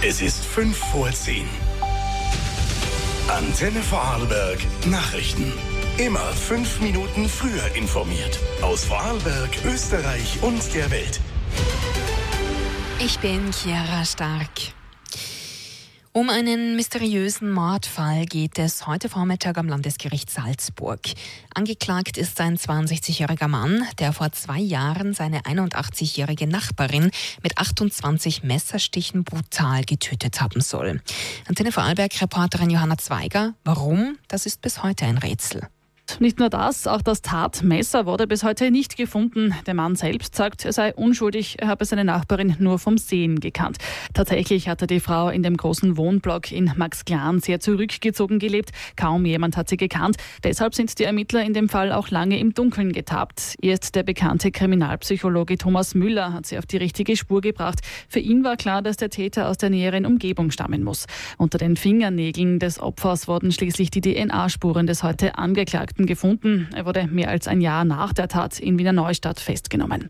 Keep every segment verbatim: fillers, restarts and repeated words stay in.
Es ist fünf vor zehn. Antenne Vorarlberg Nachrichten. Immer fünf Minuten früher informiert. Aus Vorarlberg, Österreich und der Welt. Ich bin Chiara Stark. Um einen mysteriösen Mordfall geht es heute Vormittag am Landesgericht Salzburg. Angeklagt ist ein zweiundsechzigjähriger Mann, der vor zwei Jahren seine einundachtzigjährige Nachbarin mit achtundzwanzig Messerstichen brutal getötet haben soll. Antenne Vorarlberg-Reporterin Johanna Zweiger. Warum? Das ist bis heute ein Rätsel. Nicht nur das, auch das Tatmesser wurde bis heute nicht gefunden. Der Mann selbst sagt, er sei unschuldig, er habe seine Nachbarin nur vom Sehen gekannt. Tatsächlich hatte die Frau in dem großen Wohnblock in Maxglan sehr zurückgezogen gelebt. Kaum jemand hat sie gekannt. Deshalb sind die Ermittler in dem Fall auch lange im Dunkeln getappt. Erst der bekannte Kriminalpsychologe Thomas Müller hat sie auf die richtige Spur gebracht. Für ihn war klar, dass der Täter aus der näheren Umgebung stammen muss. Unter den Fingernägeln des Opfers wurden schließlich die D N A-Spuren des heute Angeklagten gefunden. Er wurde mehr als ein Jahr nach der Tat in Wiener Neustadt festgenommen.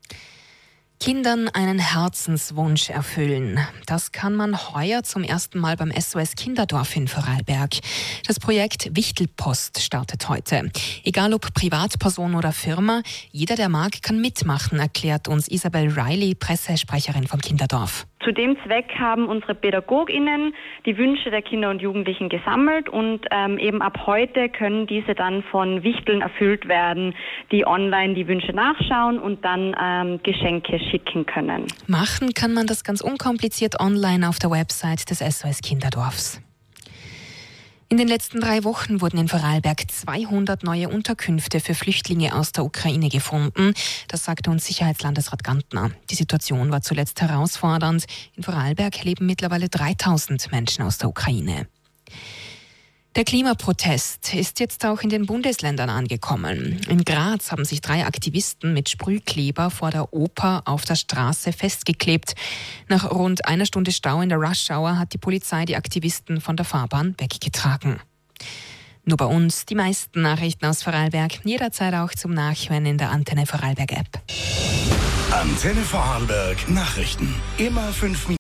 Kindern einen Herzenswunsch erfüllen. Das kann man heuer zum ersten Mal beim S O S Kinderdorf in Vorarlberg. Das Projekt Wichtelpost startet heute. Egal ob Privatperson oder Firma, jeder, der mag, kann mitmachen, erklärt uns Isabel Riley, Pressesprecherin vom Kinderdorf. Zu dem Zweck haben unsere PädagogInnen die Wünsche der Kinder und Jugendlichen gesammelt und ähm, eben ab heute können diese dann von Wichteln erfüllt werden, die online die Wünsche nachschauen und dann ähm, Geschenke schicken können. Machen kann man das ganz unkompliziert online auf der Website des S O S Kinderdorfs. In den letzten drei Wochen wurden in Vorarlberg zweihundert neue Unterkünfte für Flüchtlinge aus der Ukraine gefunden. Das sagte uns Sicherheitslandesrat Gantner. Die Situation war zuletzt herausfordernd. In Vorarlberg leben mittlerweile dreitausend Menschen aus der Ukraine. Der Klimaprotest ist jetzt auch in den Bundesländern angekommen. In Graz haben sich drei Aktivisten mit Sprühkleber vor der Oper auf der Straße festgeklebt. Nach rund einer Stunde Stau in der Rush-Hour hat die Polizei die Aktivisten von der Fahrbahn weggetragen. Nur bei uns die meisten Nachrichten aus Vorarlberg, jederzeit auch zum Nachhören in der Antenne Vorarlberg App. Antenne Vorarlberg Nachrichten. Immer fünf Minuten.